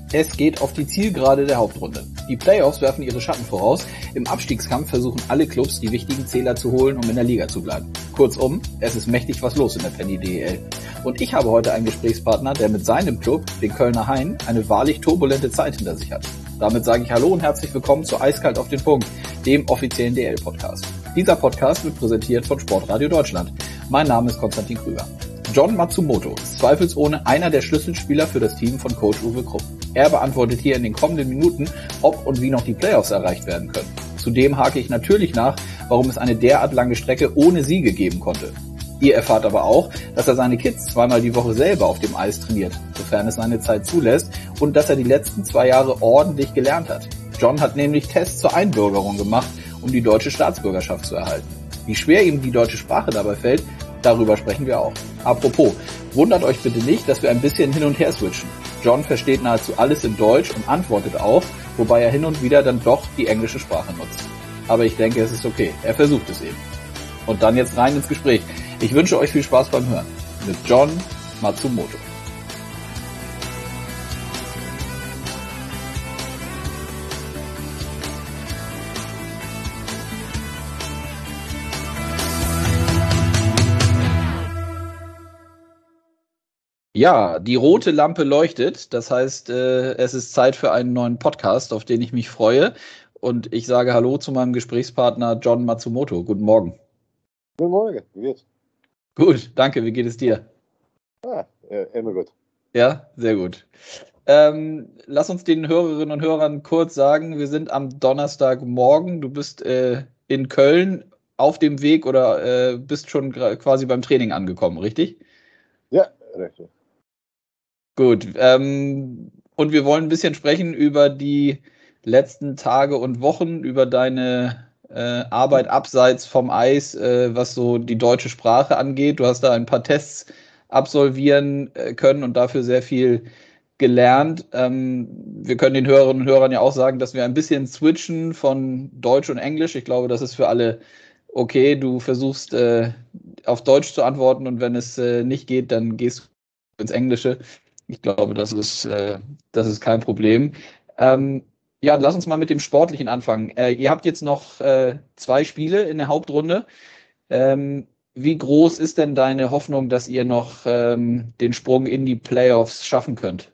Es geht auf die Zielgerade der Hauptrunde. Die Playoffs werfen ihre Schatten voraus. Im Abstiegskampf versuchen alle Clubs, die wichtigen Zähler zu holen, um in der Liga zu bleiben. Kurzum, es ist mächtig was los in der Penny DEL. Und ich habe heute einen Gesprächspartner, der mit seinem Club, den Kölner Hain, eine wahrlich turbulente Zeit hinter sich hat. Damit sage ich Hallo und herzlich willkommen zu Eiskalt auf den Punkt, dem offiziellen DL-Podcast. Dieser Podcast wird präsentiert von Sportradio Deutschland. Mein Name ist Konstantin Krüger. John Matsumoto ist zweifelsohne einer der Schlüsselspieler für das Team von Coach Uwe Krupp. Er beantwortet hier in den kommenden Minuten, ob und wie noch die Playoffs erreicht werden können. Zudem hake ich natürlich nach, warum es eine derart lange Strecke ohne Siege geben konnte. Ihr erfahrt aber auch, dass er seine Kids zweimal die Woche selber auf dem Eis trainiert, sofern es seine Zeit zulässt, und dass er die letzten 2 Jahre ordentlich gelernt hat. John hat nämlich Tests zur Einbürgerung gemacht, um die deutsche Staatsbürgerschaft zu erhalten. Wie schwer ihm die deutsche Sprache dabei fällt, darüber sprechen wir auch. Apropos, wundert euch bitte nicht, dass wir ein bisschen hin und her switchen. John versteht nahezu alles in Deutsch und antwortet auch, wobei er hin und wieder dann doch die englische Sprache nutzt. Aber ich denke, es ist okay. Er versucht es eben. Und dann jetzt rein ins Gespräch. Ich wünsche euch viel Spaß beim Hören. Mit John Matsumoto. Ja, die rote Lampe leuchtet. Das heißt, es ist Zeit für einen neuen Podcast, auf den ich mich freue. Und ich sage Hallo zu meinem Gesprächspartner John Matsumoto. Guten Morgen. Guten Morgen, wie geht's? Gut, danke. Wie geht es dir? Immer gut. Ja, sehr gut. Lass uns den Hörerinnen und Hörern kurz sagen, wir sind am Donnerstagmorgen. Du bist in Köln auf dem Weg oder bist schon quasi beim Training angekommen, richtig? Ja, richtig. Gut. Und wir wollen ein bisschen sprechen über die letzten Tage und Wochen, über deine Arbeit abseits vom Eis, was so die deutsche Sprache angeht. Du hast da ein paar Tests absolvieren können und dafür sehr viel gelernt. Wir können den Hörerinnen und Hörern ja auch sagen, dass wir ein bisschen switchen von Deutsch und Englisch. Ich glaube, das ist für alle okay. Du versuchst auf Deutsch zu antworten und wenn es nicht geht, dann gehst du ins Englische. Ich glaube, das ist kein Problem. Ja, lass uns mal mit dem Sportlichen anfangen. Ihr habt jetzt noch 2 Spiele in der Hauptrunde. Wie groß ist denn deine Hoffnung, dass ihr noch den Sprung in die Playoffs schaffen könnt?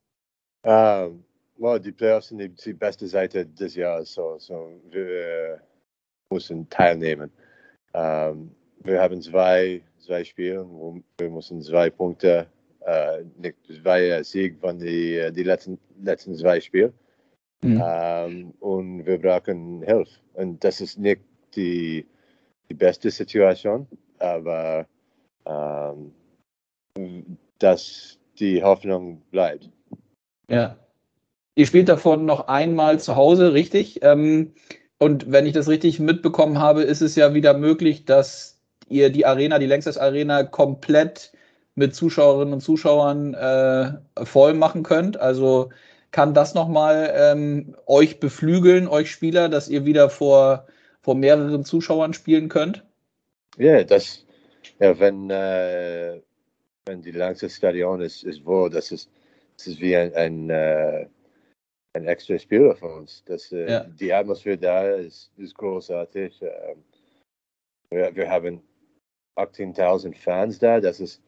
Die Playoffs sind die beste Seite des Jahres, so wir müssen teilnehmen. Wir haben zwei Spiele, wo wir müssen 2 Punkte, nicht 2 Sieg von die letzten 2 Spiele. Und wir brauchen Hilfe. Und das ist nicht die beste Situation, aber dass die Hoffnung bleibt. Ja. Ihr spielt davon noch einmal zu Hause, richtig? Und wenn ich das richtig mitbekommen habe, ist es ja wieder möglich, dass ihr die Arena, die Lanxess Arena, komplett mit Zuschauerinnen und Zuschauern voll machen könnt. Also kann das nochmal euch beflügeln, euch Spieler, dass ihr wieder vor mehreren Zuschauern spielen könnt? Ja, wenn die Lanxess Stadion ist voll, das ist wie ein extra Spieler für uns. Die Atmosphäre da ist großartig. Wir haben 18.000 Fans da. Das ist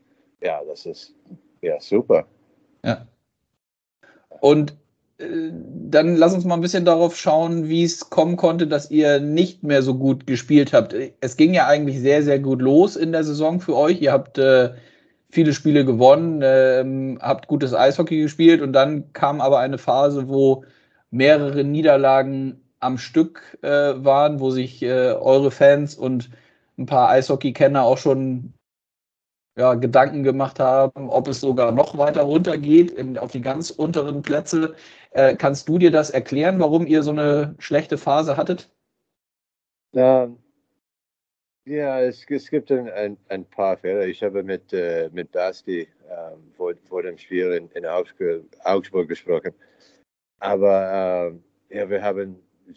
super. Ja. Und dann lass uns mal ein bisschen darauf schauen, wie es kommen konnte, dass ihr nicht mehr so gut gespielt habt. Es ging ja eigentlich sehr, sehr gut los in der Saison für euch. Ihr habt viele Spiele gewonnen, habt gutes Eishockey gespielt und dann kam aber eine Phase, wo mehrere Niederlagen am Stück waren, wo sich eure Fans und ein paar Eishockey-Kenner auch schon Gedanken gemacht haben, ob es sogar noch weiter runter geht, auf die ganz unteren Plätze. Kannst du dir das erklären, warum ihr so eine schlechte Phase hattet? Ja, es gibt ein paar Fehler. Ich habe mit Basti vor dem Spiel in Augsburg gesprochen. Aber wir haben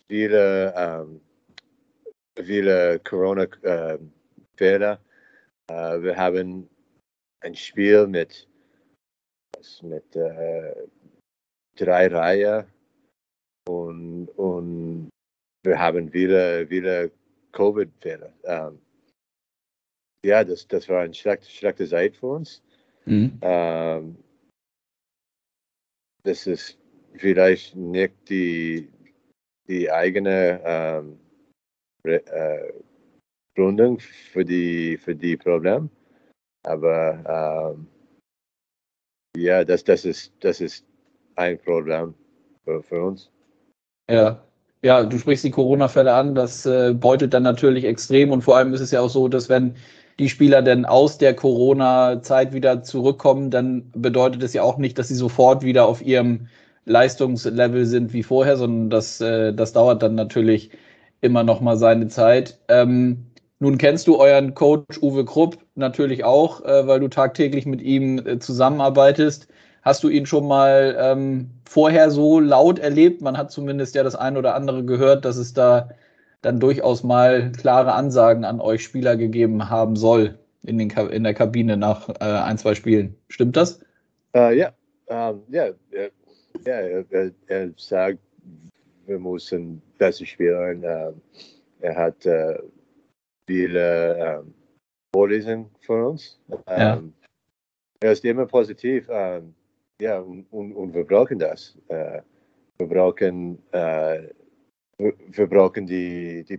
viele Corona-Fehler. Wir haben ein Spiel mit 3 Reihen und wir haben viele Covid-Fälle. Ja, das war eine schlechte Zeit für uns. Das ist vielleicht nicht die eigene Gründung für die Probleme, aber ja, das ist ein Problem für uns. Ja, du sprichst die Corona-Fälle an, das beutelt dann natürlich extrem und vor allem ist es ja auch so, dass wenn die Spieler dann aus der Corona-Zeit wieder zurückkommen, dann bedeutet es ja auch nicht, dass sie sofort wieder auf ihrem Leistungslevel sind wie vorher, sondern das dauert dann natürlich immer noch mal seine Zeit. Nun kennst du euren Coach Uwe Krupp natürlich auch, weil du tagtäglich mit ihm zusammenarbeitest. Hast du ihn schon mal vorher so laut erlebt? Man hat zumindest ja das ein oder andere gehört, dass es da dann durchaus mal klare Ansagen an euch Spieler gegeben haben soll in der Kabine nach 1-2 Spielen. Stimmt das? Ja, er sagt, wir müssen besser spielen. Er hat viele Vorlesungen von uns. Er ist immer positiv. Ja, und wir brauchen das. Wir brauchen die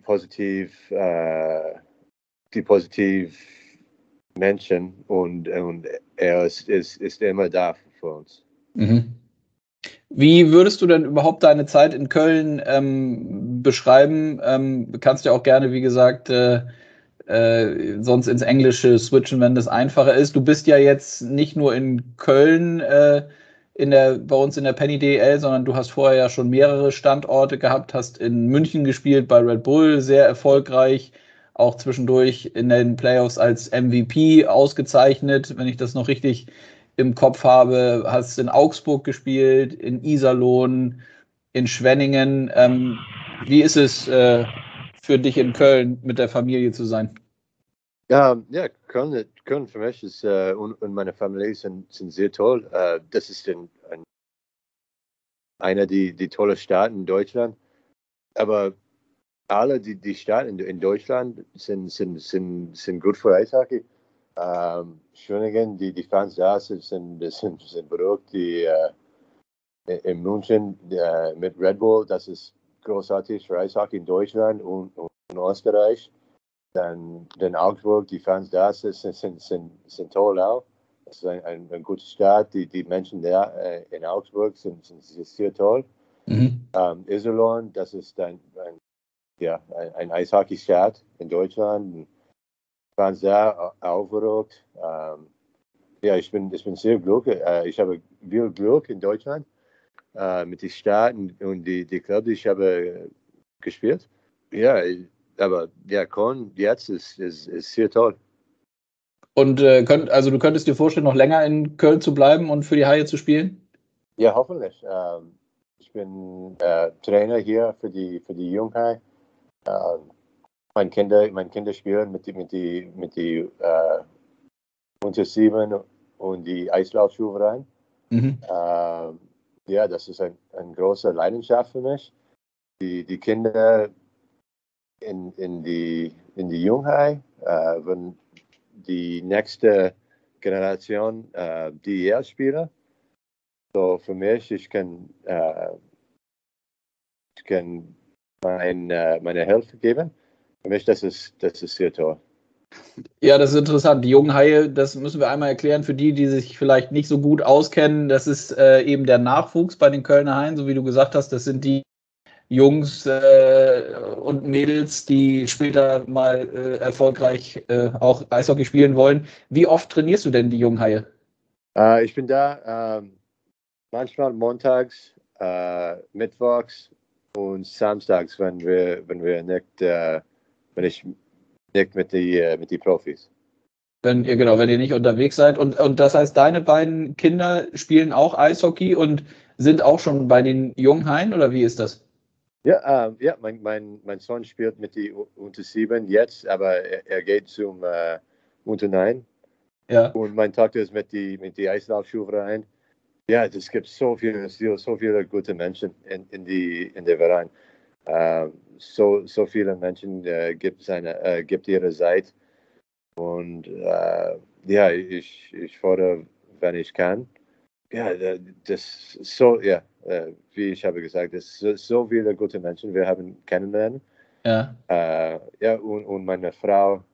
positiv Menschen und er ist immer da für uns. Mhm. Wie würdest du denn überhaupt deine Zeit in Köln beschreiben? Du kannst ja auch gerne, wie gesagt, sonst ins Englische switchen, wenn das einfacher ist. Du bist ja jetzt nicht nur in Köln bei uns in der Penny DEL, sondern du hast vorher ja schon mehrere Standorte gehabt, hast in München gespielt bei Red Bull, sehr erfolgreich, auch zwischendurch in den Playoffs als MVP ausgezeichnet, wenn ich das noch richtig im Kopf habe, hast in Augsburg gespielt, in Iserlohn, in Schwenningen. Wie ist es für dich in Köln mit der Familie zu sein? Ja, Köln für mich ist und meine Familie sind sehr toll. Das ist einer die tolle Stadt in Deutschland. Aber alle die Staaten in Deutschland sind gut für Eishockey. Schwenningen, die Fans da sind verrückt. In München mit Red Bull, das ist großartig für Eishockey in Deutschland und Österreich. Dann Augsburg, die Fans da sind toll auch. Das ist eine gute Stadt. Die Menschen da in Augsburg sind sehr toll. Iserlohn, das ist ein Eishockey-Stadt in Deutschland. Fans da auch verrückt. Ja, ich bin sehr glücklich. Ich habe viel Glück in Deutschland mit den Staaten und die Clubs, die ich habe gespielt. Ja, aber ja, Köln jetzt ist sehr toll. Und du könntest dir vorstellen, noch länger in Köln zu bleiben und für die Haie zu spielen? Ja, hoffentlich. Ich bin Trainer hier für die Junghaie. Meine Kinder spielen mit die unter 7 und die Eislaufschulverein. Ja, das ist eine große Leidenschaft für mich. Die Kinder in die Junghaie, wenn die nächste Generation DEL spielen. So für mich, ich kann meine Hilfe geben. Für mich, das ist sehr toll. Ja, das ist interessant. Die jungen Haie, das müssen wir einmal erklären für die sich vielleicht nicht so gut auskennen. Das ist eben der Nachwuchs bei den Kölner Haien, so wie du gesagt hast. Das sind die Jungs und Mädels, die später mal erfolgreich auch Eishockey spielen wollen. Wie oft trainierst du denn die jungen Haie? Ich bin da manchmal montags, mittwochs und samstags, wenn ich nicht mit die Profis. Wenn ihr nicht unterwegs seid. Und das heißt, deine beiden Kinder spielen auch Eishockey und sind auch schon bei den Junghaien oder wie ist das? Ja, mein Sohn spielt mit die unter 7 jetzt, aber er geht zum unter 9. Ja. Und meine Tochter ist mit die Eislaufschulverein. Ja, es gibt so viele gute Menschen in der Verein. So viele Menschen gibt ihre Zeit. Und ja, ich fordere, wenn ich kann. Ja, das so, ja, wie ich habe gesagt, es sind so viele gute Menschen, wir haben kennenlernen. Ja. Ja, und meine Frau,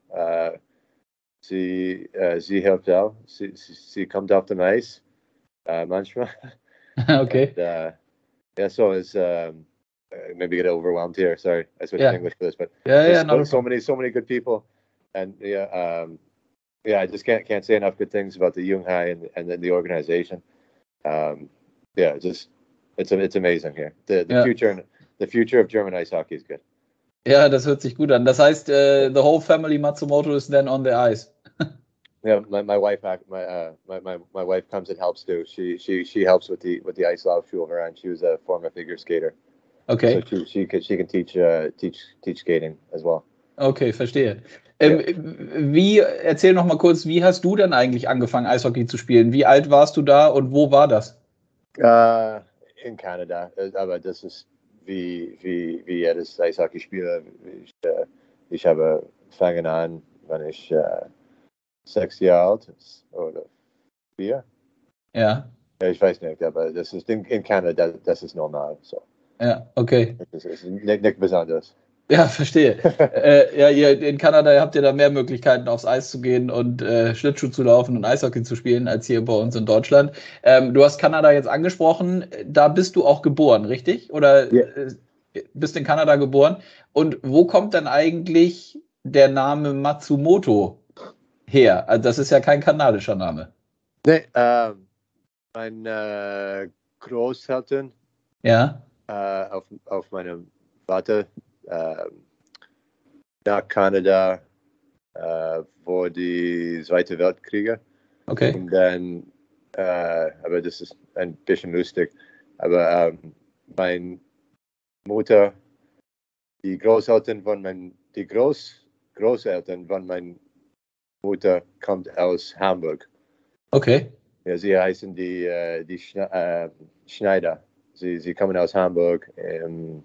sie hilft auch. Sie kommt auf dem Eis manchmal. Okay. And yeah, so it's maybe get overwhelmed here. Sorry, I switched to Ja. English for this, but Ja, there's not a so problem. many good people, and yeah, I just can't say enough good things about the Junghai and the organization. Yeah, it's amazing here. Ja. The future of German ice hockey is good. Ja, das hört sich gut an. Das heißt, the whole family Matsumoto is then on the ice. Yeah, my wife my wife comes and helps too. She helps with the ice Laufschule, and she was a former figure skater. Okay. So she can teach skating as well. Okay, verstehe. Ja. Erzähl noch mal kurz, wie hast du denn eigentlich angefangen, Eishockey zu spielen? Wie alt warst du da und wo war das? In Kanada, aber das ist wie jedes Eishockeyspieler. Ich habe fangen an, wenn ich 6 Jahre alt ist oder 4. Ja, Ja, ich weiß nicht, aber das ist in Kanada, das ist normal. So. ja, okay. Das ist nicht besonders. Ja, verstehe. Ja, ihr in Kanada habt ihr da mehr Möglichkeiten, aufs Eis zu gehen und Schlittschuh zu laufen und Eishockey zu spielen, als hier bei uns in Deutschland. Du hast Kanada jetzt angesprochen, da bist du auch geboren, richtig? Oder Ja. bist in Kanada geboren? Und wo kommt dann eigentlich der Name Matsumoto her? Also das ist ja kein kanadischer Name. Nee, mein Großeltern Ja, auf meinem Vater nach Kanada vor die Zweite Weltkrieg. okay. Und dann, aber das ist ein bisschen lustig, aber meine Mutter, die Großeltern Großeltern von meiner Mutter kommt aus Hamburg. Okay. Ja, sie heißen die Schneider. Sie kommen aus Hamburg im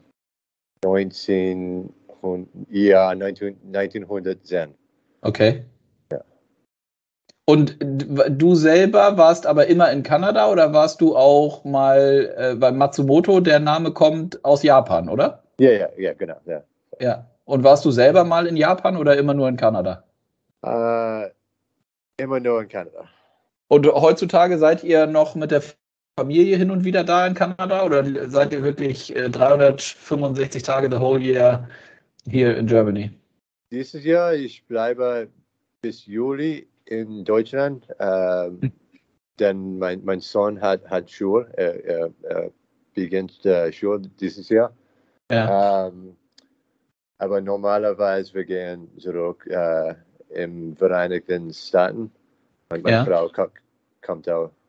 1910. Okay. Ja. Und du selber warst aber immer in Kanada oder warst du auch mal, weil Matsumoto, der Name kommt aus Japan, oder? Ja, genau. Ja. Ja. Und warst du selber mal in Japan oder immer nur in Kanada? Immer nur in Kanada. Und heutzutage seid ihr noch mit der Familie hin und wieder da in Kanada oder seid ihr wirklich 365 Tage the whole year hier in Germany? Dieses Jahr, ich bleibe bis Juli in Deutschland, denn mein Sohn hat Schule, er beginnt Schule dieses Jahr. Ja. Aber normalerweise wir gehen zurück im Vereinigten Staaten. Meine Frau kommt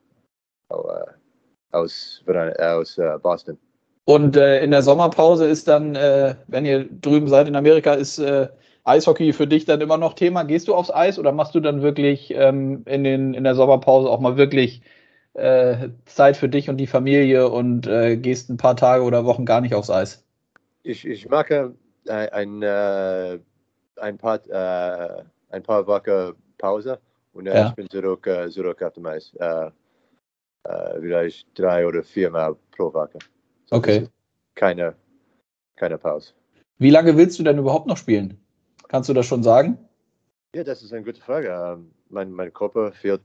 aus Boston. Und in der Sommerpause ist dann, wenn ihr drüben seid in Amerika, ist Eishockey für dich dann immer noch Thema? Gehst du aufs Eis oder machst du dann wirklich in der Sommerpause auch mal wirklich Zeit für dich und die Familie und gehst ein paar Tage oder Wochen gar nicht aufs Eis? Ich mache ein paar Wochen Pause und dann ich bin zurück auf dem Eis. Vielleicht 3 oder 4 Mal pro Woche. So, okay. Keine Pause. Wie lange willst du denn überhaupt noch spielen? Kannst du das schon sagen? Ja, das ist eine gute Frage. Mein Körper fühlt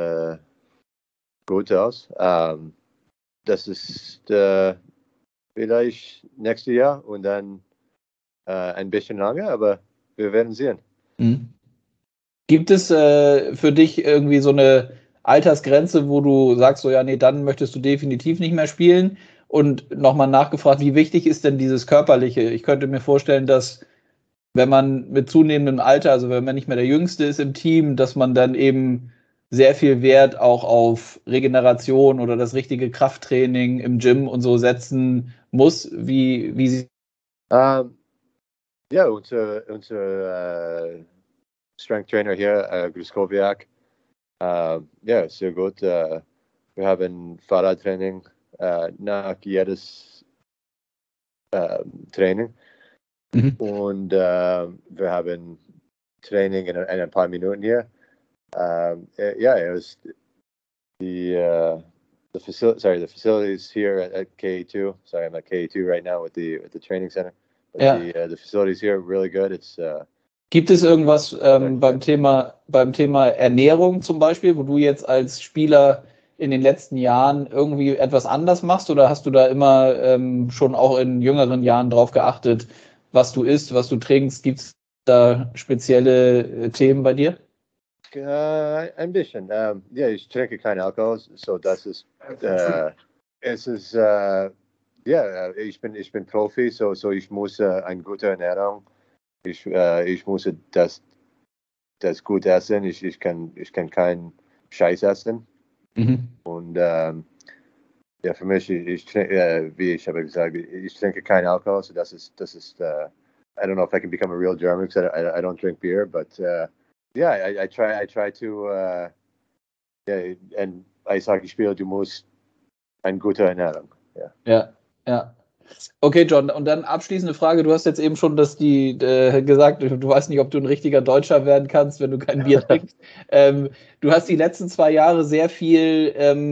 gut aus. Das ist vielleicht nächstes Jahr und dann ein bisschen lange, aber wir werden sehen. Mhm. Gibt es für dich irgendwie so eine Altersgrenze, wo du sagst, so ja, nee, dann möchtest du definitiv nicht mehr spielen? Und nochmal nachgefragt, wie wichtig ist denn dieses Körperliche? Ich könnte mir vorstellen, dass wenn man mit zunehmendem Alter, also wenn man nicht mehr der Jüngste ist im Team, dass man dann eben sehr viel Wert auch auf Regeneration oder das richtige Krafttraining im Gym und so setzen muss. Wie ja, unser Strength Trainer hier, Gruskowiak, ja, sehr gut. wir haben Fahrradtraining nach jedes Training. Und wir haben Training in ein paar Minuten hier. It was the facilities here at KA2. Sorry, I'm at KA2 right now with the training center. But the facilities here are really good. It's Gibt es irgendwas beim Thema Ernährung zum Beispiel, wo du jetzt als Spieler in den letzten Jahren irgendwie etwas anders machst, oder hast du da immer schon auch in jüngeren Jahren drauf geachtet, was du isst, was du trinkst? Gibt es da spezielle Themen bei dir? Ein bisschen. Ich trinke keinen Alkohol, so das ist ich bin Profi, so ich muss eine gute Ernährung. Ich muss das gut essen. Ich kann keinen Scheiß essen. Und für mich, wie ich habe gesagt, ich trinke keinen Alkohol, so das ist I don't know if I can become a real German because I don't drink beer, but I try to and Eishockey-Spieler, du musst eine gute Ernährung. Ja. Okay, John, und dann abschließende Frage. Du hast jetzt eben schon gesagt, du weißt nicht, ob du ein richtiger Deutscher werden kannst, wenn du kein Bier trinkst. Du hast die letzten 2 Jahre sehr viel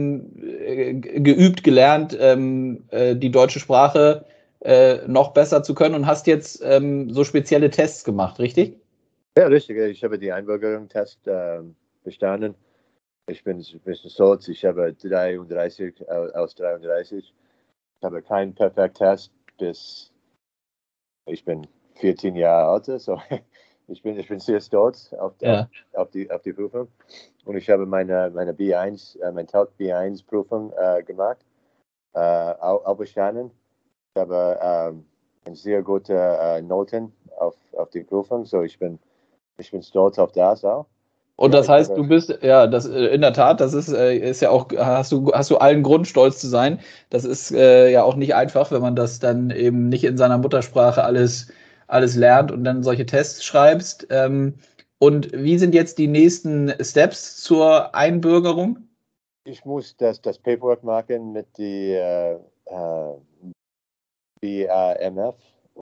gelernt, die deutsche Sprache noch besser zu können, und hast jetzt so spezielle Tests gemacht, richtig? Ja, richtig. Ich habe die Einbürgerungstest bestanden. Ich bin stolz. Ich habe 33 aus 33. Ich habe keinen Perfekt-Test bis ich bin 14 Jahre alt, so ich bin sehr stolz auf die Prüfung. Und ich habe meine B1, meine Talk B1 Prüfung gemacht, auch bestanden. Ich habe sehr gute Noten auf die Prüfung, so ich bin stolz auf das auch. Und das heißt, du bist, das in der Tat, das ist ja auch, hast du allen Grund, stolz zu sein. Das ist ja auch nicht einfach, wenn man das dann eben nicht in seiner Muttersprache alles lernt und dann solche Tests schreibst. Und wie sind jetzt die nächsten Steps zur Einbürgerung? Ich muss das Paperwork machen mit die BAMF,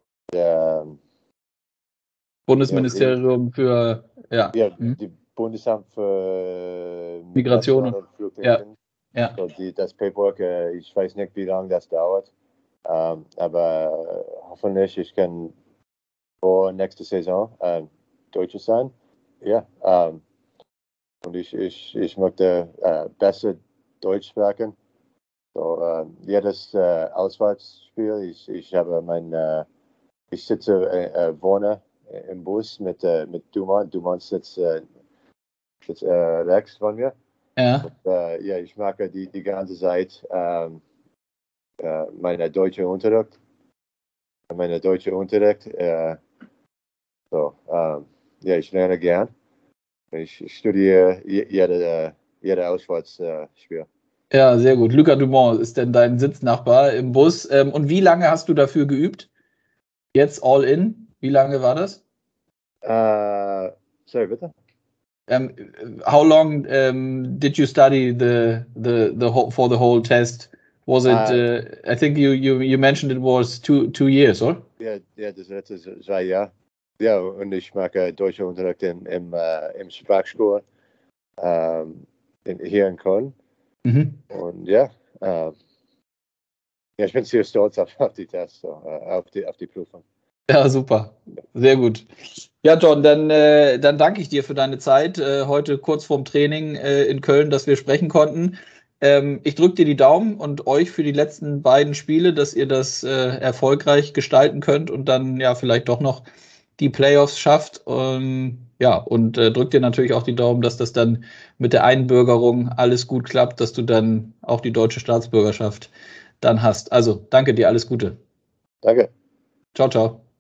Bundesministerium für die Bundesamt für Migration und Flüchtlinge. Ja. So das Paperwork, ich weiß nicht, wie lange das dauert, aber hoffentlich ich kann vor nächster Saison Deutscher sein. Ja, und ich möchte besser Deutsch sprechen. So jedes Auswärtsspiel, ich habe ich wohne im Bus mit Dumont. Dumont sitzt rechts von mir. Ja. Und, ich mag die ganze Zeit meine deutsche Unterricht. Ich lerne gern. Ich studiere jede Auswärtsspiel. Ja, sehr gut. Luca Dumont ist denn dein Sitznachbar im Bus. Und wie lange hast du dafür geübt? Jetzt all in? Wie lange war das? Sorry, bitte? How long did you study for the whole test? Was it? I think you mentioned it was two years, or? Ja, das letzte 2 Jahre. Ja, und ich mache deutsche Unterricht im Sprachschule hier in Köln. Und ich bin sehr stolz auf die Tests, auf die Prüfung. Ja, super. Sehr gut. Ja, John, dann danke ich dir für deine Zeit heute kurz vorm Training in Köln, dass wir sprechen konnten. Ich drücke dir die Daumen und euch für die letzten beiden Spiele, dass ihr das erfolgreich gestalten könnt und dann ja vielleicht doch noch die Playoffs schafft. Und drücke dir natürlich auch die Daumen, dass das dann mit der Einbürgerung alles gut klappt, dass du dann auch die deutsche Staatsbürgerschaft dann hast. Also danke dir, alles Gute. Danke. Ciao, ciao.